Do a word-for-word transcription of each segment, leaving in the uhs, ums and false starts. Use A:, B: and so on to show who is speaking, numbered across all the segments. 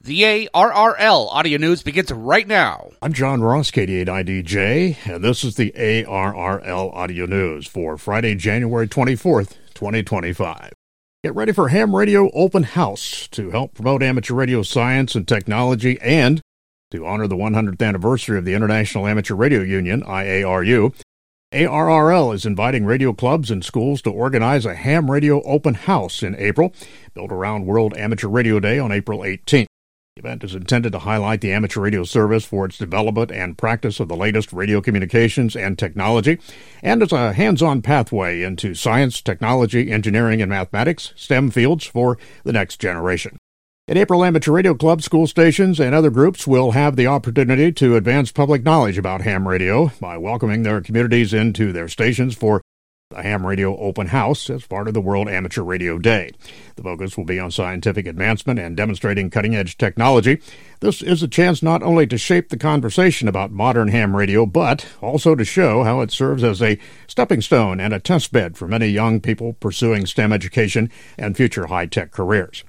A: The A R R L Audio News begins right now.
B: I'm John Ross, K D eight I D J, and this is the A R R L Audio News for Friday, January twenty-fourth, twenty twenty-five. Get ready for Ham Radio Open House to help promote amateur radio science and technology and to honor the one hundredth anniversary of the International Amateur Radio Union, I A R U. A R R L is inviting radio clubs and schools to organize a Ham Radio Open House in April, built around World Amateur Radio Day on April eighteenth. The event is intended to highlight the amateur radio service for its development and practice of the latest radio communications and technology, and as a hands-on pathway into science, technology, engineering, and mathematics, STEM fields for the next generation. In April, amateur radio clubs, school stations, and other groups will have the opportunity to advance public knowledge about ham radio by welcoming their communities into their stations for the Ham Radio Open House as part of the World Amateur Radio Day. The focus will be on scientific advancement and demonstrating cutting-edge technology. This is a chance not only to shape the conversation about modern ham radio, but also to show how it serves as a stepping stone and a test bed for many young people pursuing STEM education and future high-tech careers.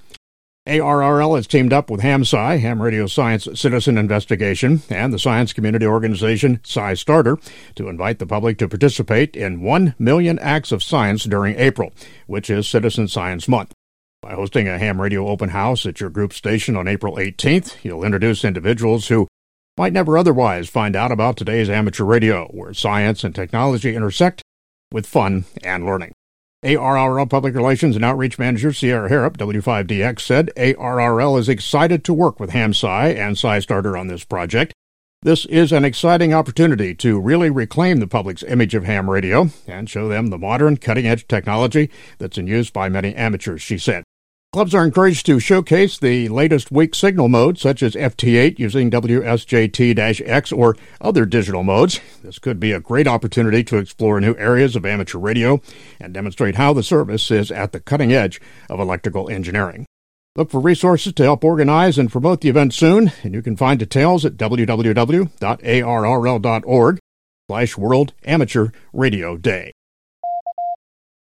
B: A R R L has teamed up with HamSci, Ham Radio Science Citizen Investigation, and the science community organization SciStarter to invite the public to participate in one million Acts of Science during April, which is Citizen Science Month. By hosting a Ham Radio Open House at your group station on April eighteenth, you'll introduce individuals who might never otherwise find out about today's amateur radio, where science and technology intersect with fun and learning. A R R L Public Relations and Outreach Manager Sierra Harrop, W five D X, said A R R L is excited to work with HamSci and SciStarter on this project. This is an exciting opportunity to really reclaim the public's image of ham radio and show them the modern, cutting-edge technology that's in use by many amateurs, she said. Clubs are encouraged to showcase the latest weak signal modes, such as F T eight using W S J T X or other digital modes. This could be a great opportunity to explore new areas of amateur radio and demonstrate how the service is at the cutting edge of electrical engineering. Look for resources to help organize and promote the event soon, and you can find details at w w w dot a r r l dot org slash World Amateur Radio Day.